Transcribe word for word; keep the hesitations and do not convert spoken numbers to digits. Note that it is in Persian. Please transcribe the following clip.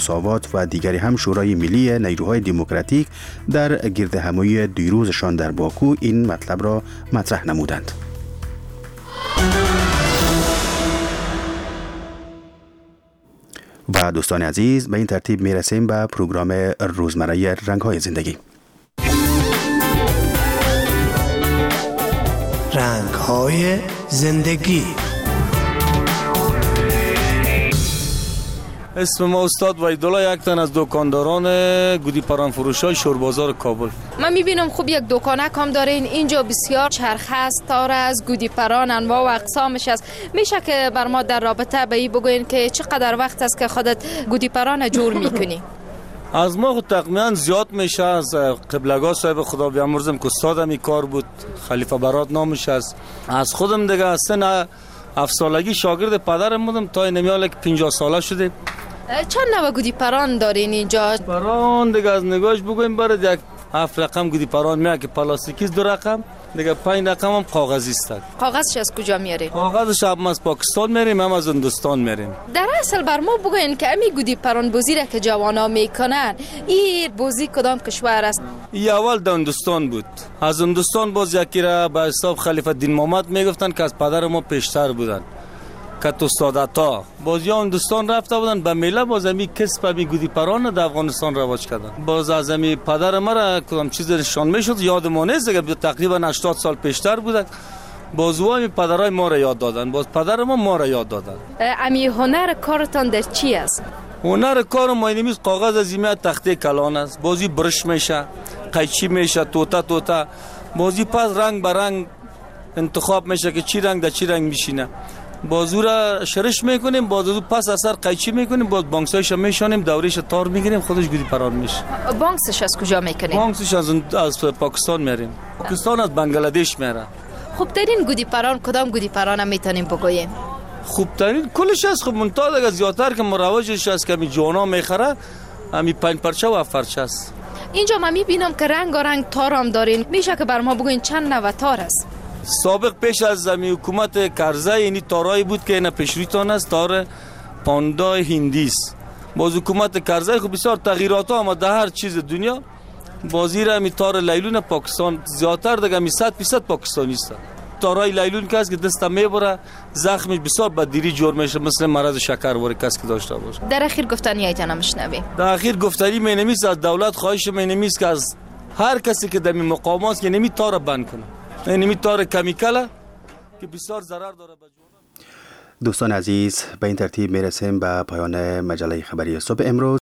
مساوات و دیگری هم شورای ملی نیروهای دموکراتیک در گرد همایی دیروزشان در باکو این مطلب را مطرح نمودند. و دوستان عزیز، به این ترتیب می رسیم به پروگرام روزمره رنگ‌های زندگی. رنگ‌های زندگی. اسم ما استاد وحیدالله، یک تن از دکانداران گودی پران فروشای شوربازار کابل. من میبینم خوب یک دکانک هم دارین اینجا، بسیار چرخ است، تار از گودی پران انواع و اقسامش است. میشه که بر ما در رابطه به این بگوین که چقدر وقت است که خودت گودی پران جور میکنی؟ از ما خود تقریبا زیاد میشه. از قبلگاه صاحب خدا بیامرزم که استادم این کار بود، خلیفه برات نامش است. از خودم دیگه از سن هفت سالگی شاگرد پدرم بودم تا نمیاله که پنجاه ساله شده. چند نوع گودی پران دارین اینجا؟ پران دیگه از نگاهش بگویم برد یک هفت رقم گودی پران میاد که پلاستیکی دو رقم، دیگه پنج رقم هم کاغذی است. کاغذش از کجا میارین؟ کاغذش هم از پاکستان میاریم، هم از هندوستان میاریم. در اصل بر ما بگوین که امی گودی پران بازی را که جوانا میکنن، این بازی کدام کشور است؟ ای اول در هندوستان بود. از هندوستان باز یکی را به حساب خلیفه الدین محمد میگفتن که از پدر ما پیشتر بودن، که استادتا باز یا هندوستان رفته بودن به میله، باز امی کسب امی گودی پران در افغانستان رواج کردن. باز از امی پدر ما را کدام چیز نشان میشد یاد ما نیست دیگه، تقریبا هشتاد سال پیشتر بودن. باز امی پدرای ما را یاد دادن، باز پدر ما ما را یاد دادن. امی هنر کارتان در چی است؟ هنر کار ما اینمیز کاغذ از ایمه تخته کلان است، بازی برش میشه، قیچی میشه، توتا توتا، بازی پس رنگ به رنگ انتخاب میشه که چی رنگ در چی رنگ میشینه. بازو را شرش میکنیم، بازو پس اثر قیچی میکنیم، باز بانکسایش میشانیم، دوریش تار میگیریم، خودش گودی پران میشه. بانکسش از کجا میکنیم؟ بانکسش از از پاکستان میاریم، پاکستان از بنگلادش میاره. خوب ترین گودی پران کدام گودی پران میتونیم بگوییم؟ خوب ترین کلش است. خب منتها دیگه زیادتر که مروجش است که می جوانا میخره، همین پنج پرچه و هفت پرچه است. اینجا من میبینم که رنگ و رنگ تار هم دارین، میشه که بر ما بگوین چند نوع تار است؟ سابق پیش از زمین حکومت کرزی اینی تارایی بود که اینا پیشریتان است، تار پاندای هندیس. باز حکومت کرزی خب بسیار تغییرات ها آمد در هر چیز دنیا. بازی را می تار لیلون پاکستان زیادتر دیگه می صد درصد پاکستانی است. تارای لیلون کس که دست میبره زخمش بسیار بدیری جور میشه، مثل مرض شکر وره کس که داشته باشه. در اخیر گفتنی ایتان مشنوی؟ در اخیر گفتنی می نمیست از دولت خواهش می نمیست که از هر کسی که در مقامات که نمی تار بند کنه، نمی تار کمیکاله که بسیار ضرر داره به جوان. دوستان عزیز، به این ترتیب می رسیم به پایان مجله خبری صبح امروز.